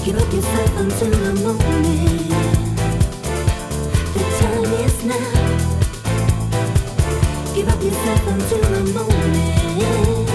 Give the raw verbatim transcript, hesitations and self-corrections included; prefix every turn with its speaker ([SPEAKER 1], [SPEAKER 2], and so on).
[SPEAKER 1] Give up yourself until the morning. The time is now. Give up yourself until the morning.